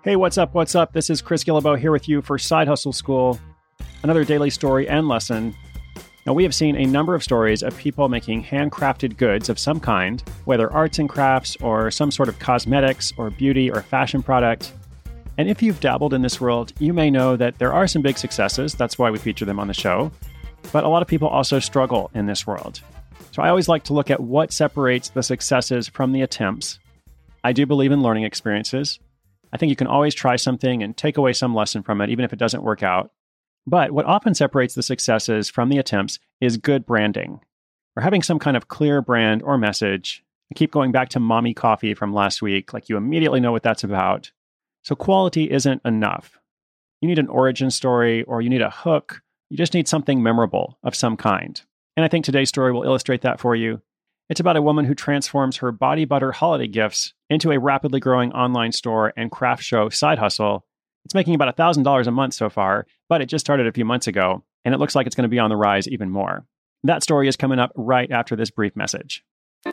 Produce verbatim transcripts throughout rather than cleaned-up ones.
Hey, what's up? What's up? This is Chris Guillebeau here with you for Side Hustle School, another daily story and lesson. Now, we have seen a number of stories of people making handcrafted goods of some kind, whether arts and crafts or some sort of cosmetics or beauty or fashion product. And if you've dabbled in this world, you may know that there are some big successes. That's why we feature them on the show. But a lot of people also struggle in this world. So I always like to look at what separates the successes from the attempts. I do believe in learning experiences. I think you can always try something and take away some lesson from it, even if it doesn't work out. But what often separates the successes from the attempts is good branding, or having some kind of clear brand or message. I keep going back to Mommy Coffee from last week, like you immediately know what that's about. So quality isn't enough. You need an origin story, or you need a hook. You just need something memorable of some kind. And I think today's story will illustrate that for you. It's about a woman who transforms her body butter holiday gifts into a rapidly growing online store and craft show side hustle. It's making about one thousand dollars a month so far, but it just started a few months ago, and it looks like it's going to be on the rise even more. That story is coming up right after this brief message.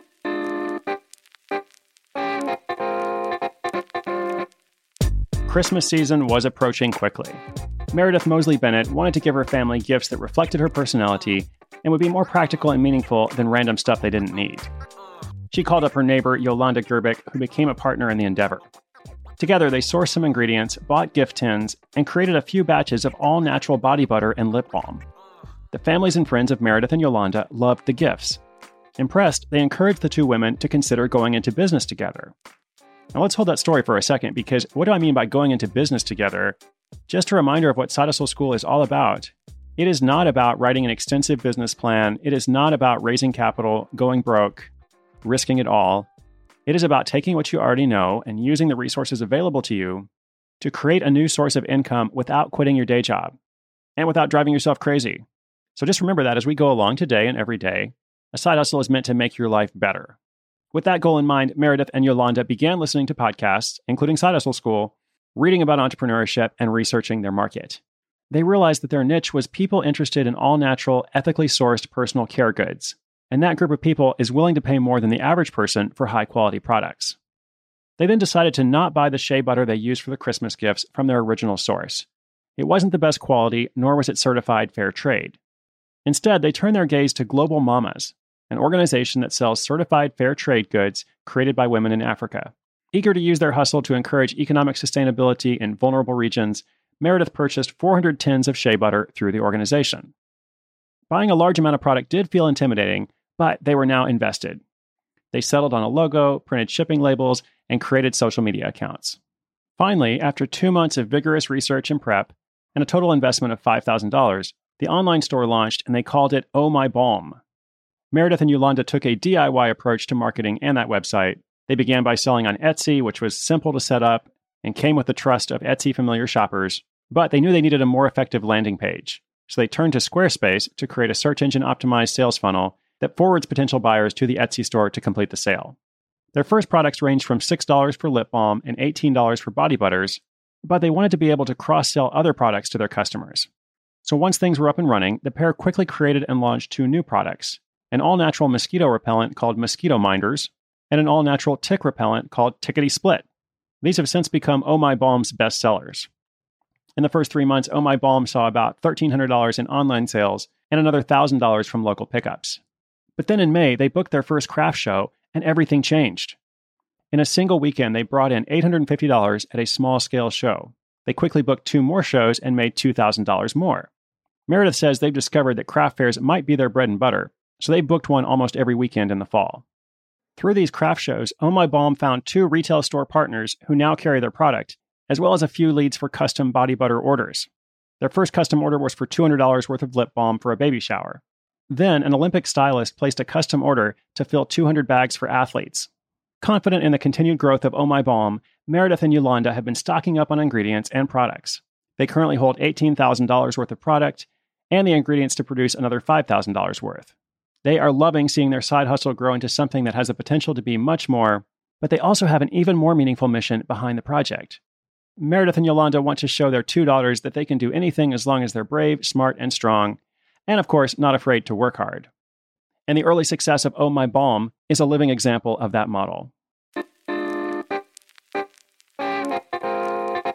Christmas season was approaching quickly. Meredith Mosley Bennett wanted to give her family gifts that reflected her personality and would be more practical and meaningful than random stuff they didn't need. She called up her neighbor, Yolanda Gerbic, who became a partner in the endeavor. Together, they sourced some ingredients, bought gift tins, and created a few batches of all-natural body butter and lip balm. The families and friends of Meredith and Yolanda loved the gifts. Impressed, they encouraged the two women to consider going into business together. Now let's hold that story for a second, because what do I mean by going into business together? Just a reminder of what Side Hustle School is all about. It is not about writing an extensive business plan. It is not about raising capital, going broke, risking it all. It is about taking what you already know and using the resources available to you to create a new source of income without quitting your day job and without driving yourself crazy. So just remember that as we go along today and every day, a side hustle is meant to make your life better. With that goal in mind, Meredith and Yolanda began listening to podcasts, including Side Hustle School, reading about entrepreneurship, and researching their market. They realized that their niche was people interested in all-natural, ethically sourced personal care goods. And that group of people is willing to pay more than the average person for high-quality products. They then decided to not buy the shea butter they used for the Christmas gifts from their original source. It wasn't the best quality, nor was it certified fair trade. Instead, they turned their gaze to Global Mamas, an organization that sells certified fair trade goods created by women in Africa. Eager to use their hustle to encourage economic sustainability in vulnerable regions, Meredith purchased four hundred tins of shea butter through the organization. Buying a large amount of product did feel intimidating, but they were now invested. They settled on a logo, printed shipping labels, and created social media accounts. Finally, after two months of vigorous research and prep, and a total investment of five thousand dollars, the online store launched and they called it Oh My Balm. Meredith and Yolanda took a D I Y approach to marketing and that website. They began by selling on Etsy, which was simple to set up and came with the trust of Etsy familiar shoppers, but they knew they needed a more effective landing page. So they turned to Squarespace to create a search engine optimized sales funnel that forwards potential buyers to the Etsy store to complete the sale. Their first products ranged from six dollars for lip balm and eighteen dollars for body butters, but they wanted to be able to cross-sell other products to their customers. So once things were up and running, the pair quickly created and launched two new products, an all-natural mosquito repellent called Mosquito Minders, and an all-natural tick repellent called Tickety Split. These have since become Oh My Balm's best sellers. In the first three months, Oh My Balm saw about one thousand three hundred dollars in online sales and another one thousand dollars from local pickups. But then in May, they booked their first craft show, and everything changed. In a single weekend, they brought in eight hundred fifty dollars at a small-scale show. They quickly booked two more shows and made two thousand dollars more. Meredith says they've discovered that craft fairs might be their bread and butter, so they booked one almost every weekend in the fall. Through these craft shows, Oh My Balm found two retail store partners who now carry their product, as well as a few leads for custom body butter orders. Their first custom order was for two hundred dollars worth of lip balm for a baby shower. Then, an Olympic stylist placed a custom order to fill two hundred bags for athletes. Confident in the continued growth of Oh My Balm, Meredith and Yolanda have been stocking up on ingredients and products. They currently hold eighteen thousand dollars worth of product and the ingredients to produce another five thousand dollars worth. They are loving seeing their side hustle grow into something that has the potential to be much more, but they also have an even more meaningful mission behind the project. Meredith and Yolanda want to show their two daughters that they can do anything as long as they're brave, smart, and strong, and of course, not afraid to work hard. And the early success of Oh My Balm is a living example of that model.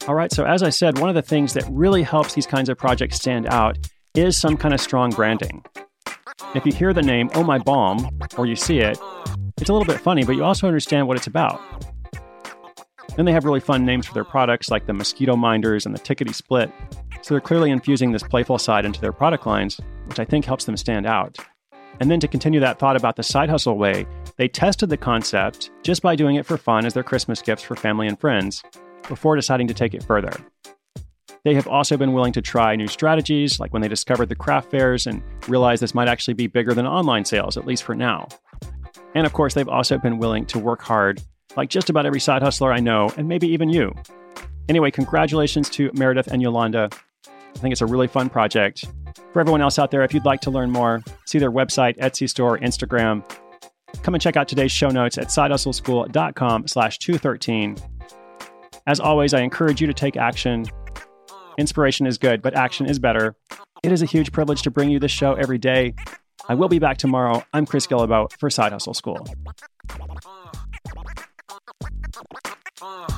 All right, so as I said, one of the things that really helps these kinds of projects stand out is some kind of strong branding. If you hear the name Oh My Balm, or you see it, it's a little bit funny, but you also understand what it's about. Then they have really fun names for their products, like the Mosquito Minders and the Tickety Split. So they're clearly infusing this playful side into their product lines, which I think helps them stand out. And then to continue that thought about the side hustle way, they tested the concept just by doing it for fun as their Christmas gifts for family and friends, before deciding to take it further. They have also been willing to try new strategies, like when they discovered the craft fairs and realized this might actually be bigger than online sales, at least for now. And of course, they've also been willing to work hard, like just about every side hustler I know, and maybe even you. Anyway, congratulations to Meredith and Yolanda. I think it's a really fun project. For everyone else out there, if you'd like to learn more, see their website, Etsy store, Instagram. Come and check out today's show notes at sidehustleschool.com slash 213. As always, I encourage you to take action. Inspiration is good, but action is better. It is a huge privilege to bring you this show every day. I will be back tomorrow. I'm Chris Guillebeau for Side Hustle School.